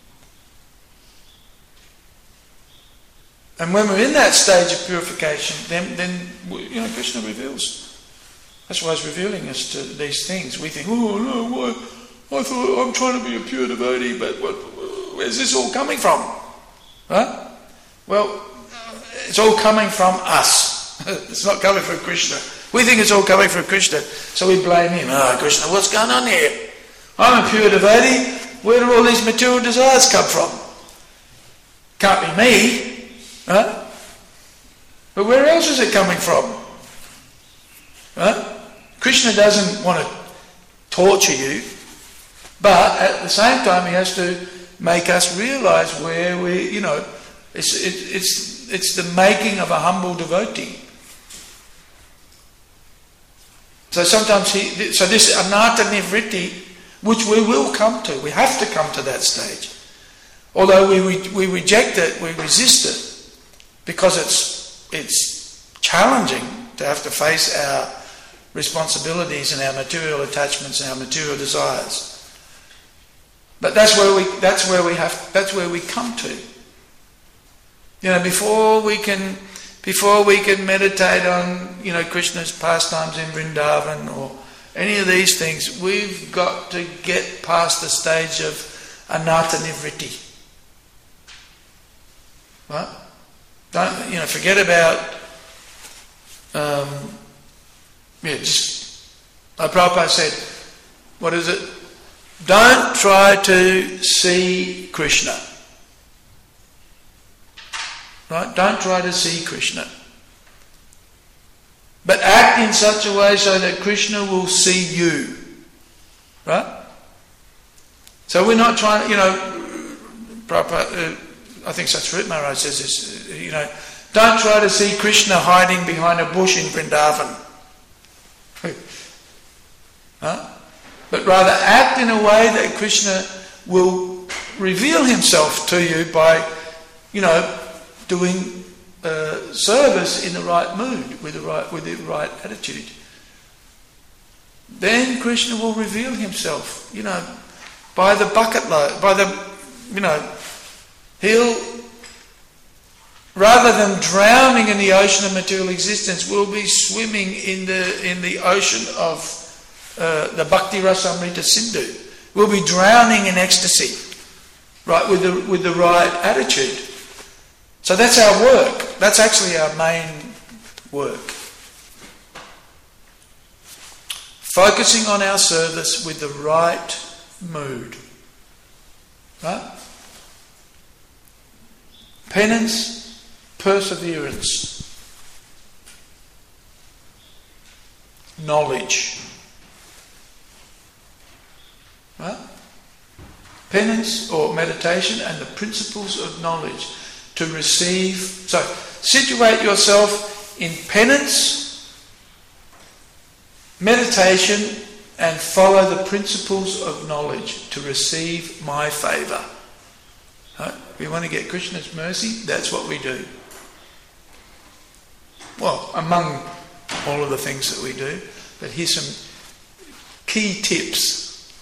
And when we're in that stage of purification, then Krishna reveals. That's why he's revealing us to these things. We think, oh no, why? I thought I'm trying to be a pure devotee, but where's this all coming from? Huh? Well, it's all coming from us. It's not coming from Krishna. We think it's all coming from Krishna, so we blame him. Oh, Krishna, what's going on here? I'm a pure devotee. Where do all these material desires come from? Can't be me. Huh? But where else is it coming from? Huh? Krishna doesn't want to torture you, but at the same time he has to make us realise where we, it's the making of a humble devotee. So sometimes this anatta nivritti, which we will come to, we have to come to that stage. Although we reject it, we resist it, because it's challenging to have to face our responsibilities and our material attachments and our material desires. But that's where we come to. Before we can meditate on Krishna's pastimes in Vrindavan or any of these things, we've got to get past the stage of anatta nivritti. Right? Don't forget about like Prabhupada said, what is it? Don't try to see Krishna. Right? Don't try to see Krishna. But act in such a way so that Krishna will see you. Right? So we're not trying, Prabhupada, I think Satsvarupa Maharaj says this, don't try to see Krishna hiding behind a bush in Vrindavan. Huh? But rather act in a way that Krishna will reveal himself to you by, doing service in the right mood, with the right attitude. Then Krishna will reveal himself, by the bucket load, he'll, rather than drowning in the ocean of material existence, will be swimming in the ocean of the Bhakti Rasamrita Sindhu. We'll be drowning in ecstasy, right, with the right attitude. So that's our work. That's actually our main work. Focusing on our service with the right mood. Right? Penance, perseverance. knowledge. Right? Penance or meditation and the principles of knowledge to receive. So, situate yourself in penance, meditation, and follow the principles of knowledge to receive my favour. Right? If we want to get Krishna's mercy, that's what we do. Well, among all of the things that we do, but here's some key tips.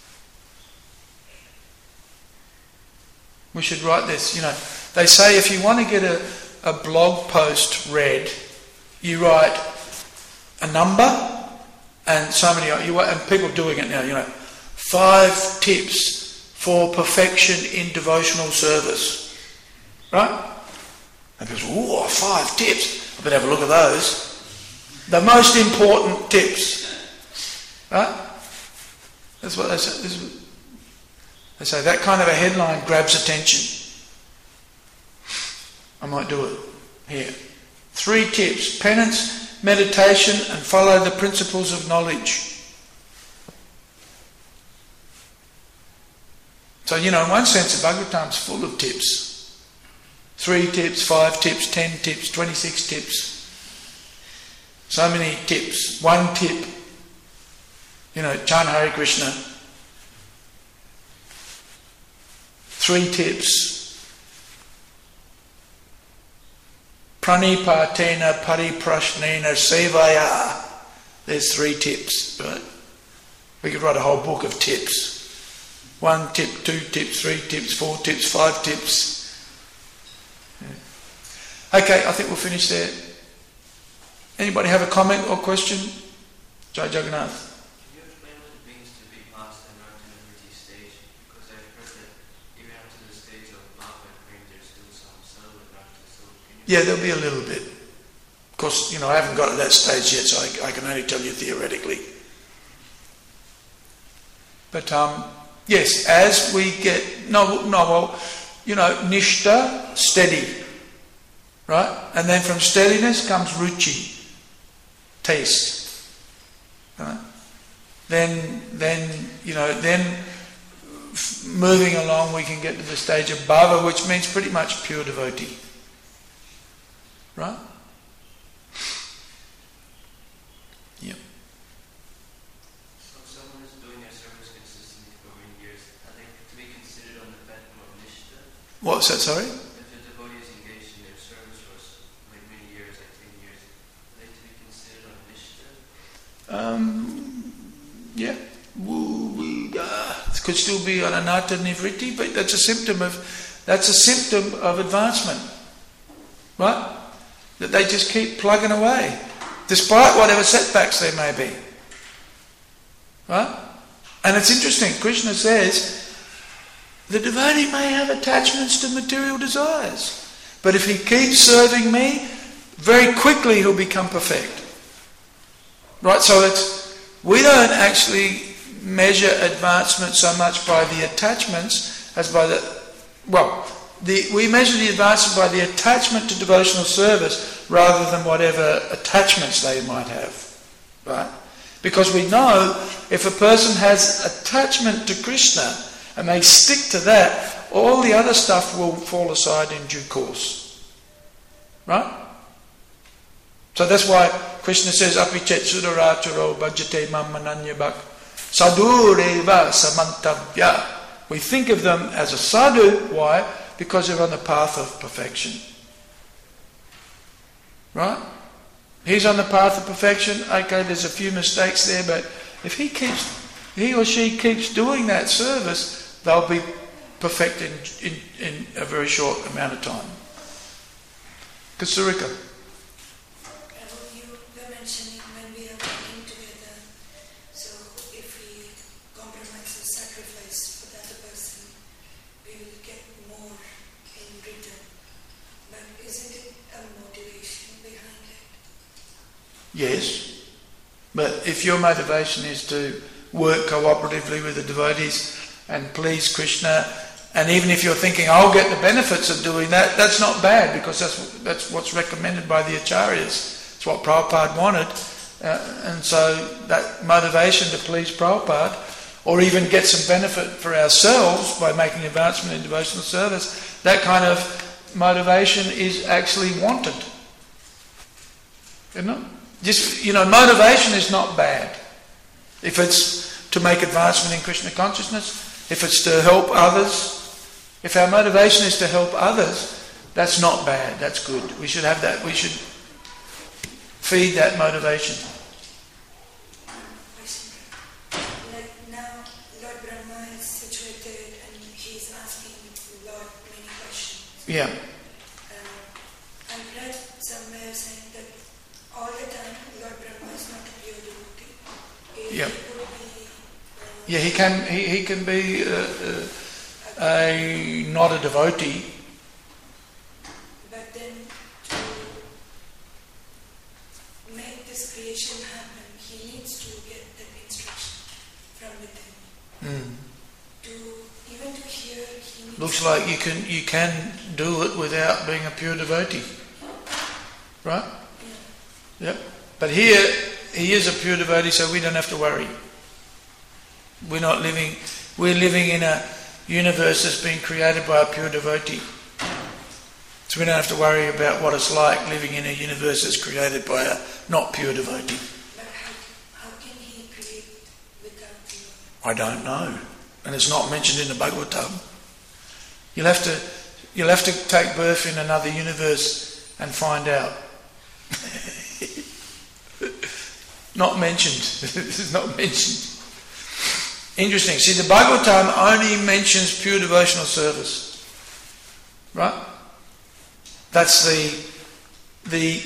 We should write this, They say if you want to get a blog post read, you write a number and so many, and people doing it now, 5 tips for perfection in devotional service. Right? And people say, ooh, 5 tips. I better have a look at those. The most important tips. Right? That's what they say. They say that kind of a headline grabs attention. I might do it here. 3 tips: penance, meditation, and follow the principles of knowledge. So, in one sense, the Bhagavatam's full of tips. 3 tips, 5 tips, 10 tips, 26 tips. So many tips. 1 tip. Chant Hare Krishna. 3 tips. Pranipatena pariprashnena sevaya. There's 3 tips, right? We could write a whole book of tips. 1 tip, 2 tips, 3 tips, 4 tips, 5 tips. Yeah. Okay, I think we'll finish there. Anybody have a comment or question? Jai Jagannath. Yeah, there'll be a little bit. Of course, I haven't got to that stage yet, so I can only tell you theoretically. But yes, as we get nishta, steady, right? And then from steadiness comes ruchi, taste, right? Then moving along, we can get to the stage of bhava, which means pretty much pure devotee. Right? Yep. So if someone is doing their service consistently for many years, are they to be considered on the spectrum of nishta? What's that, sorry? If the devotee is engaged in their service for many years, 10 years, are they to be considered on nishta? Yeah. It could still be on anatta nivritti, but that's a symptom of advancement. Right? That they just keep plugging away, despite whatever setbacks there may be. Right? And it's interesting, Krishna says, the devotee may have attachments to material desires, but if he keeps serving me, very quickly he'll become perfect. Right? So we don't actually measure advancement so much by the attachments as by we measure the advancement by the attachment to devotional service rather than whatever attachments they might have. Right? Because we know if a person has attachment to Krishna and they stick to that, all the other stuff will fall aside in due course. Right? So that's why Krishna says, Apichet sudaracharo bhajate mam mananya bhak sadhureva samantavya. We think of them as a sadhu. Why? Because they're on the path of perfection. Right? He's on the path of perfection. Okay, there's a few mistakes there, but if he or she keeps doing that service, they'll be perfect in a very short amount of time. Kasurika. You were mentioning when we are working together, so if we compromise or sacrifice for the other person, we will get more in return. But isn't it a motivation behind it? Yes. But if your motivation is to work cooperatively with the devotees and please Krishna, and even if you're thinking, I'll get the benefits of doing that, that's not bad, because that's what's recommended by the acharyas. It's what Prabhupada wanted. And so that motivation to please Prabhupada, or even get some benefit for ourselves by making advancement in devotional service, that kind of motivation is actually wanted. Isn't it? Just, motivation is not bad. If it's to make advancement in Krishna consciousness, if it's to help others, if our motivation is to help others, that's not bad, that's good. We should have that, we should feed that motivation. Like now, Lord Brahma is situated and he's asking Lord many questions. Yeah. I've read somewhere saying that all the time Lord Brahma is not a pure devotee. Yeah. He could be, Yeah, he can be not a devotee. But then to make this creation happen, he needs to get that instruction from within. Even to hear, he needs. Looks like you can do it without being a pure devotee, right? Yeah. Yep. But here he is a pure devotee, so we don't have to worry. We're living in a universe that's been created by a pure devotee. So we don't have to worry about what it's like living in a universe that's created by a not pure devotee. But how can he create without you? I don't know. And it's not mentioned in the Bhagavatam. You'll have to take birth in another universe and find out. Not mentioned. This is not mentioned. Interesting. See, the Bhagavatam only mentions pure devotional service. Right? That's the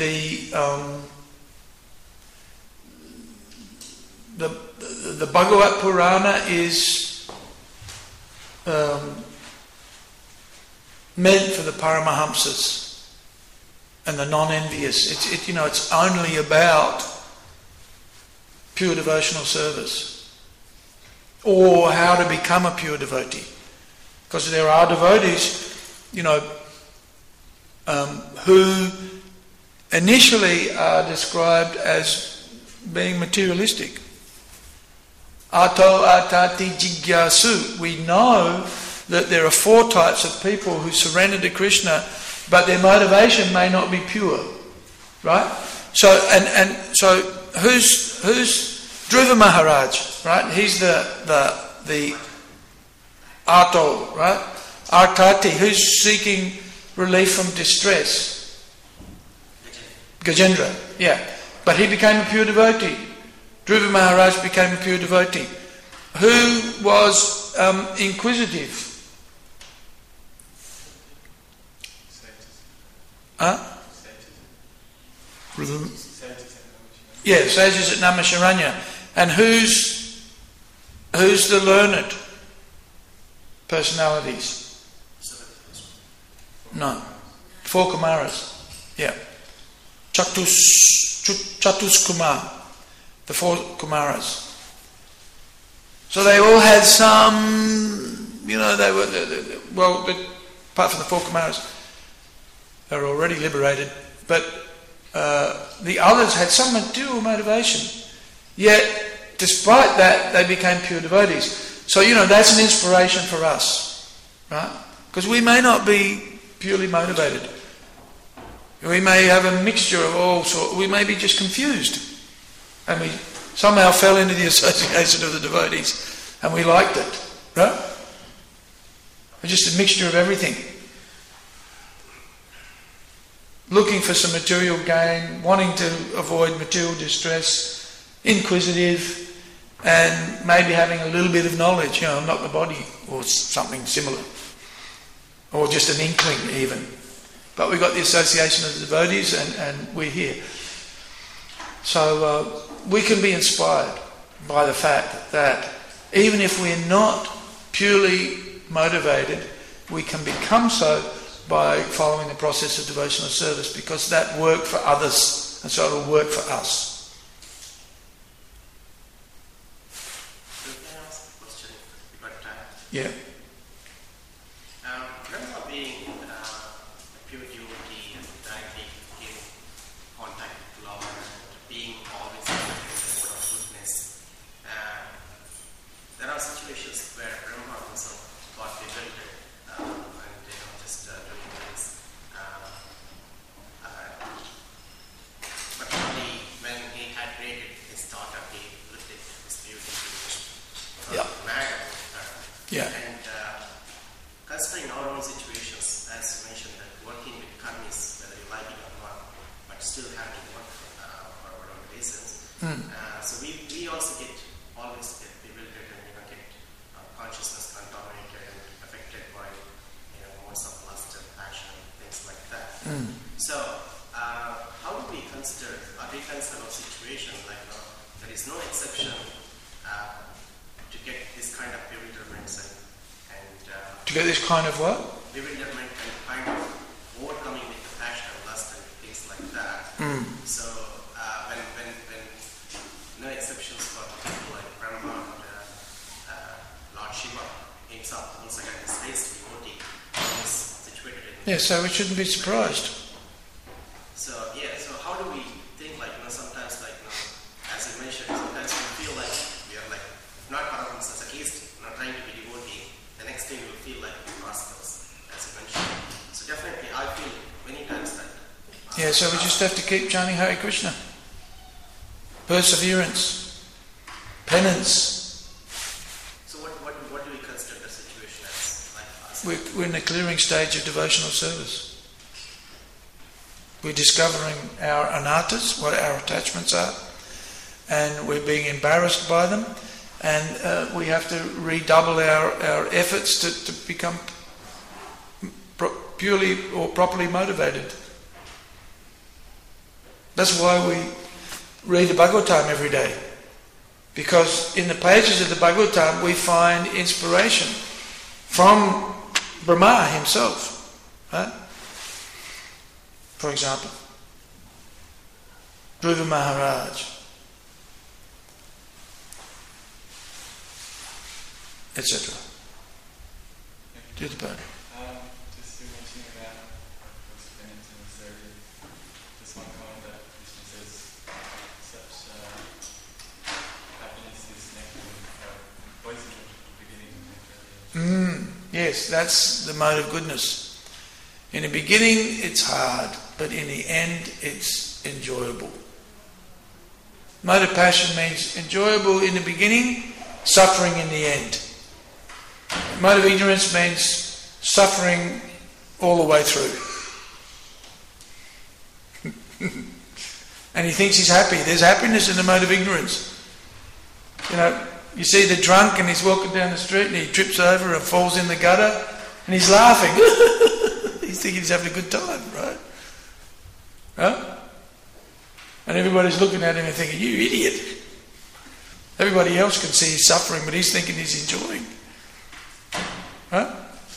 Bhagavat Purana is meant for the Paramahamsas and the non-envious. It's only about pure devotional service, or how to become a pure devotee. Because there are devotees, who initially are described as being materialistic. Ato atati jigyasu. We know that there are 4 types of people who surrender to Krishna, but their motivation may not be pure. Right? So who's Dhruva Maharaj, right? He's the Ato, right? Artati, who's seeking relief from distress. Gajendra, yeah. But he became a pure devotee. Dhruva Maharaj became a pure devotee. Who was inquisitive? Huh? Yeah, sages at Namasharanya. And who's the learned personalities? No. 4 Kumaras. Yeah. Chatus Kumar. The 4 Kumaras. So they all had some, they were, apart from the 4 Kumaras, they were already liberated, but the others had some material motivation. Yet, despite that, they became pure devotees. So, that's an inspiration for us, right? Because we may not be purely motivated. We may have a mixture of all sorts. We may be just confused. And we somehow fell into the association of the devotees. And we liked it, right? We're just a mixture of everything. Looking for some material gain, wanting to avoid material distress, inquisitive, and maybe having a little bit of knowledge, not the body, or something similar, or just an inkling even. But we've got the association of the devotees, and we're here. So we can be inspired by the fact that even if we're not purely motivated, we can become so by following the process of devotional service, because that worked for others, and so it will work for us. Yeah. Remember being a pure devotee and directly in contact with Lord, being all still have to work for whatever reasons. Mm. So we also always get bewildered and get consciousness contaminated and affected by modes of lust and passion and things like that. Mm. So how do we consider a situation like there is no exception to get this kind of bewilderments and To get this kind of what? bewilderment and kind of overcoming with the passion and lust and things like that. Mm. So when no exceptions for people like Brahma and Lord Shiva himself, once again the space devotee is situated in. Yeah, so we shouldn't be surprised. So how do we think sometimes as I mentioned, sometimes we feel like we are not Paramahamsas, at least not trying to be devotee. The next thing we will feel like rascals, as I mentioned. So definitely I feel many times that. Yeah, so we just have to keep chanting Hare Krishna. Perseverance, penance. So what do we consider the situation as us? We're in the clearing stage of devotional service. We're discovering our anattas, what our attachments are, and we're being embarrassed by them, and we have to redouble our efforts to become purely or properly motivated. That's why we read the Bhagavatam every day, because in the pages of the Bhagavatam we find inspiration from Brahma himself, right? For example, Dhruva Maharaj, etc. Do the burn. Just you mentioning that, of course, penance and surgery. This one comment that Krishna says, such happiness is nectar poison at the beginning and nectar. Yes, that's the mode of goodness. In the beginning it's hard, but in the end it's enjoyable. Mode of passion means enjoyable in the beginning, suffering in the end. Mode of ignorance means suffering all the way through. And he thinks he's happy. There's happiness in the mode of ignorance. You see the drunk and he's walking down the street and he trips over and falls in the gutter and he's laughing. He's thinking he's having a good time, right? Huh? And everybody's looking at him and thinking, you idiot. Everybody else can see he's suffering, but he's thinking he's enjoying. Huh?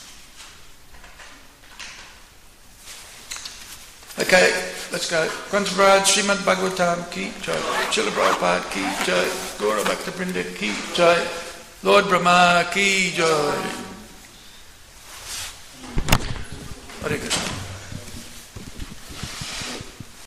Okay, let's go. Grantabraj, Srimad Bhagavatam ki jai, Srila Prabhupada ki jai, Gaura Bhaktavrinda ki jai, Lord Brahma ki jai. Hare Krishna.